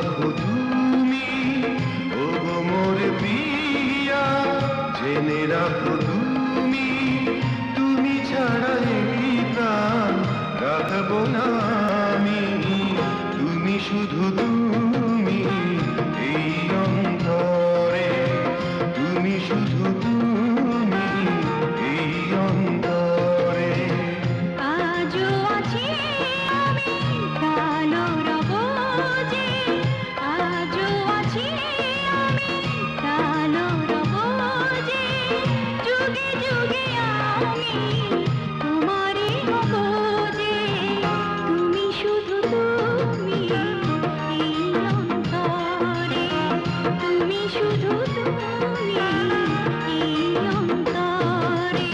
রাখো তুমি, ও গো মোর প্রিয়া, জেনে রাখো তুমি, তুমি ছাড়া এই প্রাণ রাখবো না আমি। তুমি শুধু তুমি এই অন্তরে, তুমি শুধু তুমি এই অন্তরে। আজও আছি আমি কালো রব যে, আজও আছি আমি কালো রব যে, যুগে যুগে আমি তোমারই হব যে। তুমি শুধু তুমি এই অন্তরে, তুমি শুধু তুমি এই অন্তরে।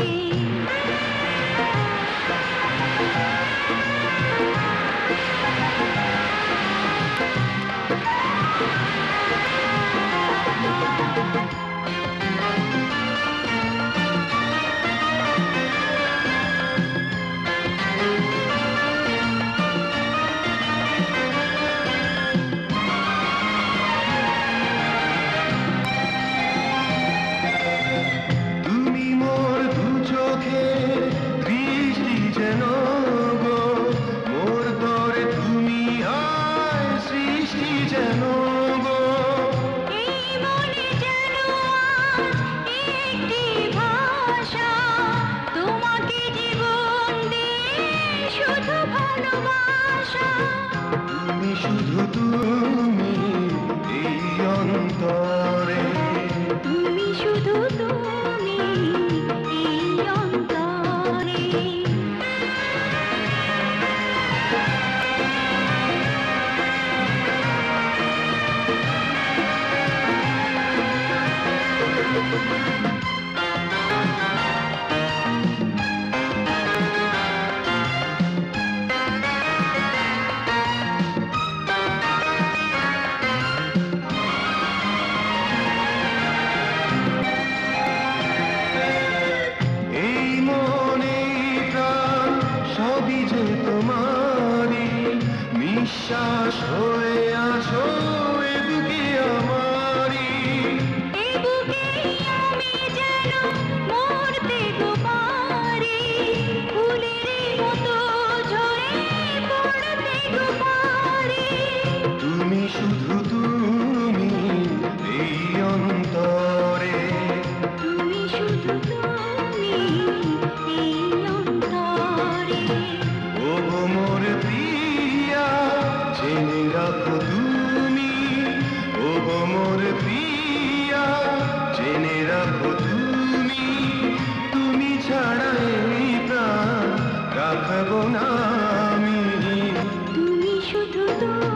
তুমি মোর দু চোখের দৃষ্টি যেন গো, মোর তরে তুমি হয় সৃষ্টি যেন গো। এই মনে যেন আজ একটি ভাষা, তোমাকে জীবন দিয়ে শুধু ভালোবাসা। তুমি শুধু তুমি এই অন্তরে, তুমি শুধু তুমি এই অন্তরে। এই মনে প্রাণ সবই যে তোমারই, নিঃশ্বাস হয়ে আছো এ বুকে আমারই। এ বুকেই আমি যেন মরতে গো পারি, ফুলের মতো ঝরে পড়তে গো পারি। তুমি শুধু তুমি এই অন্তরে, তুমি শুধু তুমি এই অন্তরে। ও গো মোর প্রিয়া, জেনে রাখো তুমি, ও গো মোর প্রিয়া, জেনে রাখো তুমি, তুমি ছাড়া এই প্রাণ রাখবো না আমি। তুমি শুধু তুমি